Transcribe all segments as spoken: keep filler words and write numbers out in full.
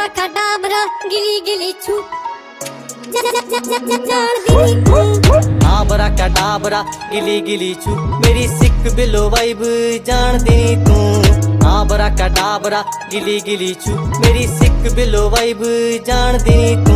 आबरा कडाबरा गिली गिली छू जान दी आबरा कडाबरा गिली गिली छू मेरी सिक बिलो वाइब जान दी तू। आबरा कडाबरा गिली गिली छू मेरी सिक बिलो वाइब जान दी तू।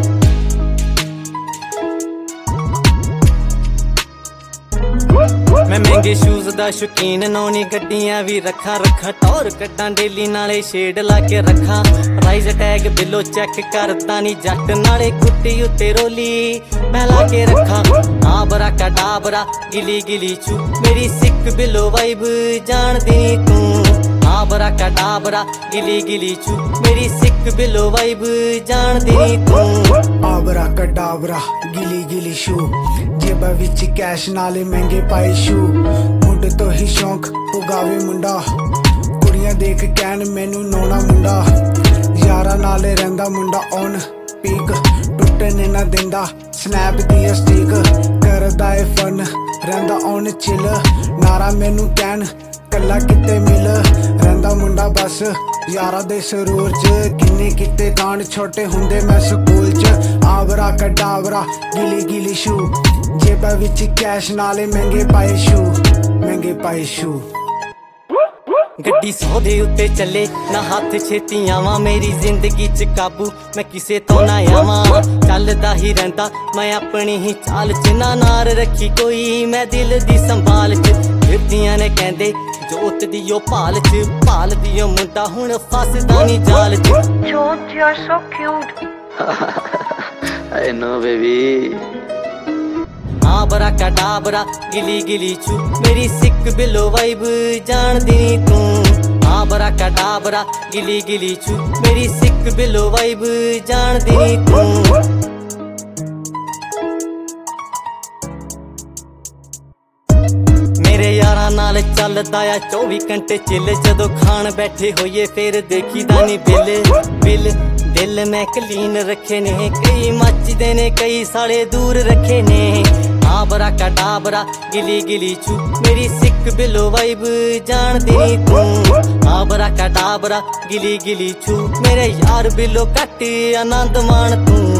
मैं महंगे शूज दा शौकीन नौनी गड्डियां भी रखा रखा टौर कट्टां डेली नाले शेड ला के रखा। प्राइस टैग बिलो चेक करदा नी जट नाले कुट्टी उत्ते रोली मैं ला के रखा। आबरा कडाबरा गिली गिली छू मेरी सिक बिलो वाइब जान दी तू। आबरा कडाबरा गिली गिली छू मेरी सिक बिलो वाइब जान दी तू। आबरा कडाबरा गिली गिली शू जेबा विच कैश नाले महंगे पाए शू। मुंड तो ही शौक उगावे मुंडा कुड़ियां देख कैन मैनू नौना मुंडा। यारा नाले रहिंदा मुंडा ऑन पीक टुटने ना दिंदा स्नैप दी स्टिक करदा ए फन रहिंदा ऑन चिल। नारा मैनू कैन कला किते मिल रहिंदा मुंडा बस यारा दे सरूर च। किन्ने किते कांड छोटे हुंदे मैं स्कूल च। आबरा कडाबरा गिली गिली शू जेबा विच कैश नाले महंगे पाए शू महंगे पाए शू। गड्डी सौ दे उत्ते चले ना हाथ छेती आवां मेरी जिंदगी च काबू मैं किसे तो ना आवां। चलदा ही रहिंदा मैं अपनी ही चाल च ना नार रखी कोई मैं दिल दी संभाल च। फिरदियां ने कहंदे जोत दियो भाल च भाल दियो मुंडा हुण फसदा नी जाल च। George, you're so cute. I know, baby. आबरा कडाबरा गिली गिली छू मेरी सिक बिलो वाइब जान दी तू। आबरा कडाबरा गिली गिली छू मेरी सिक बिलो वाइब जान दी तू। मेरे यारा नाल चलदा आ चौबी घंटे चिल जदों खान बैठे होइए फिर देखीदा नी बिल बिल। दिल मैं क्लीन रखे ने कई मचदे ने कई साले दूर रखे ने। आबरा कडाबरा गिली गिली छू मेरी सिक बिलो वाइब जान दी तू। आबरा कडाबरा गिली गिली छू मेरे यार बिलो कट आनंद मान तू।